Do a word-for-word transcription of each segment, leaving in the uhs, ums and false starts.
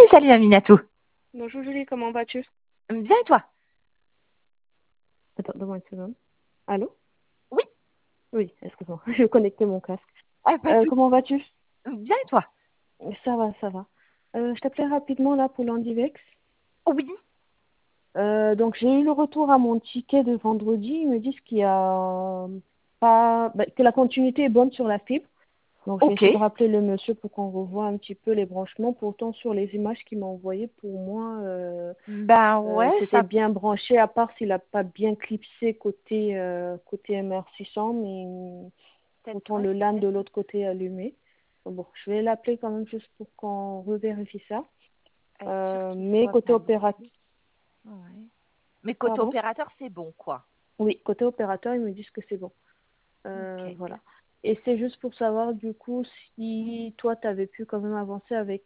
Salut Aminatou. Bonjour Julie, comment vas-tu? Bien et toi? Attends, donne-moi une seconde. Allô? Oui. Oui, excuse-moi, je connectais mon casque. Ah, pas de Euh, souci. comment vas-tu? Bien et toi? Ça va, ça va. Euh, je t'appelais rapidement là pour l'Andivex. Oui. Euh, donc j'ai eu le retour à mon ticket de vendredi. Ils me disent qu'il y a pas bah, que la continuité est bonne sur la fibre. Donc j'ai Ok. essayé de rappeler le monsieur pour qu'on revoie un petit peu les branchements. Pourtant sur les images qu'il m'a envoyées, pour moi, euh, Ben euh, ouais, c'était ça bien branché, à part s'il n'a pas bien clipsé côté côté euh, côté M R six cents, mais peut-être. pourtant Ouais, le LAN peut-être. de l'autre côté est allumé. Bon, je vais l'appeler quand même juste pour qu'on revérifie ça. Être sûr Euh, qu'il mais soit côté valide. opérateur, Ouais. Mais côté pardon? opérateur, c'est bon, quoi. Oui, côté opérateur, ils me disent que c'est bon. Ok. Euh, voilà. Et c'est juste pour savoir du coup si toi tu avais pu quand même avancer avec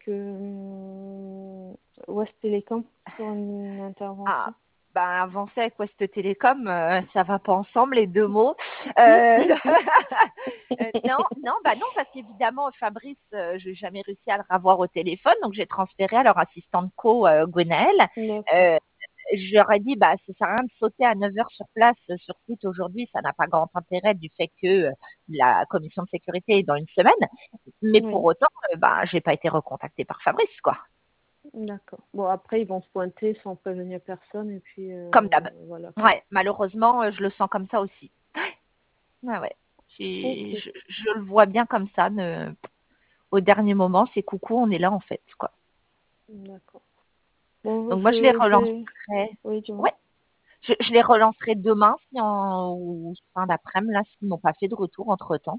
euh, West Telecom sur une Ah, intervention. ben avancer avec West Télécom, euh, ça va pas ensemble les deux mots. Euh, euh, non, non, bah non, parce qu'évidemment Fabrice, euh, je n'ai jamais réussi à le revoir au téléphone, donc j'ai transféré à leur assistante co, euh, Gwenaëlle. D'accord. Euh, je leur ai dit, bah, ça sert à rien de sauter à neuf heures sur place, euh, sur site aujourd'hui, ça n'a pas grand intérêt du fait que euh, la commission de sécurité est dans une semaine. Mais pour Oui, autant, euh, bah, j'ai pas été recontactée par Fabrice, quoi. d'accord. Bon, après, ils vont se pointer sans prévenir personne et puis Comme euh, d'hab. voilà quoi. Ouais, malheureusement, euh, je le sens comme ça aussi. Ouais, ouais. J'ai- Ok, Je, je le vois bien comme ça. Ne- Au dernier moment, c'est coucou, on est là en fait, quoi. d'accord. Bon, Donc moi, je les je, je vais... relancerai. Oui, dis-moi. Ouais, je, je les relancerai demain si en, ou fin d'après-midi, là, s'ils n'ont pas fait de retour entre-temps.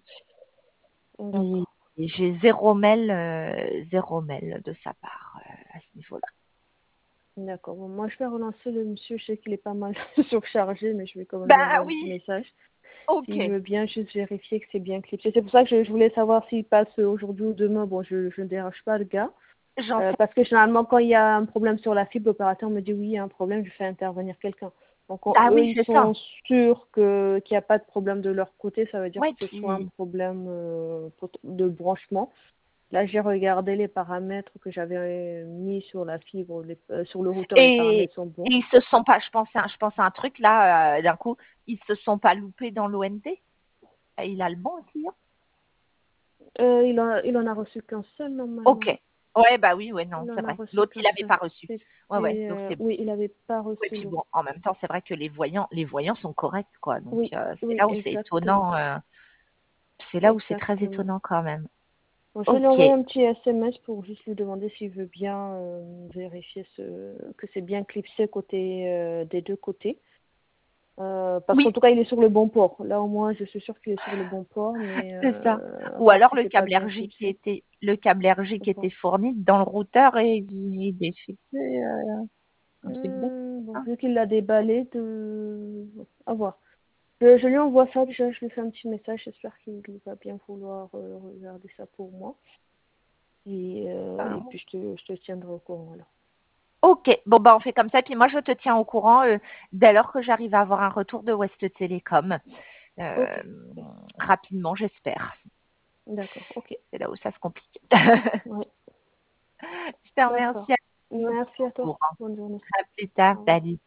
Et, D'accord. et j'ai zéro mail, euh, zéro mail de sa part euh, à ce niveau-là. D'accord. Bon, moi, je vais relancer le monsieur. Je sais qu'il est pas mal surchargé, mais je vais quand même lui Ben envoyer un petit oui, message. ok. S'il veut bien juste vérifier que c'est bien clipsé. C'est pour ça que je, je voulais savoir s'il passe aujourd'hui ou demain. Bon, je, je ne dérange pas le gars. J'en Euh, sais. parce que généralement, quand il y a un problème sur la fibre, l'opérateur me dit oui, il y a un problème, je fais intervenir quelqu'un. Donc on- Ah eux, oui, ils c'est ça. sont sûrs que qu'il n'y a pas de problème de leur côté. Ça veut dire Ouais, que ce soit un puis. problème euh, pot- de branchement. Là, j'ai regardé les paramètres que j'avais euh, mis sur la fibre, les- euh, sur le routeur, les Et, et paramètres sont bons. ils se sont pas, je pense à, je pense à un truc là, euh, d'un coup, ils se sont pas loupés dans l'O N T. Il a le bon aussi, hein. Euh, il, en, il en a reçu qu'un seul normalement. Ok. Ouais, bah oui, ouais, non, Il c'est en a vrai. reçu L'autre, il qu'un avait seul. pas reçu. C'était, Ouais, ouais, donc euh, c'est bon. oui, il n'avait pas Et reçu puis l'autre. bon, en même temps, c'est vrai que les voyants, les voyants sont corrects, quoi. Donc Oui, euh, c'est oui, là où c'est exactement. étonnant. euh, c'est là où c'est très Exactement. étonnant quand même. Bon, je vais lui Ok. envoyer un petit S M S pour juste lui demander s'il veut bien euh, vérifier ce, que c'est bien clipsé côté, euh, des deux côtés. Euh, parce Oui, qu'en tout cas, il est sur le bon port. Là, au moins, je suis sûre qu'il est sur le bon port, mais c'est ça. euh, à Ou part alors si le c'est pas câble bien R J qui clipsé, était, le câble R J je qui comprends. était fourni dans le routeur et il est défecté, euh, un truc bête. Hum, bon, Hein. vu qu'il l'a déballé, de... bon, à voir. Je, je lui envoie ça déjà, je lui fais un petit message. J'espère qu'il va bien vouloir euh, regarder ça pour moi. Et, euh, Ah, et puis, je te, je te tiendrai au courant alors. ok, bon bah on fait comme ça. Puis moi je te tiens au courant euh, dès lors que j'arrive à avoir un retour de West Télécom. Ok, Euh, rapidement, j'espère. d'accord, ok. C'est là où ça se complique. Ouais. Je te D'accord. remercie. À Merci à toi. courant. Bonne journée. À plus tard. Au revoir. Salut.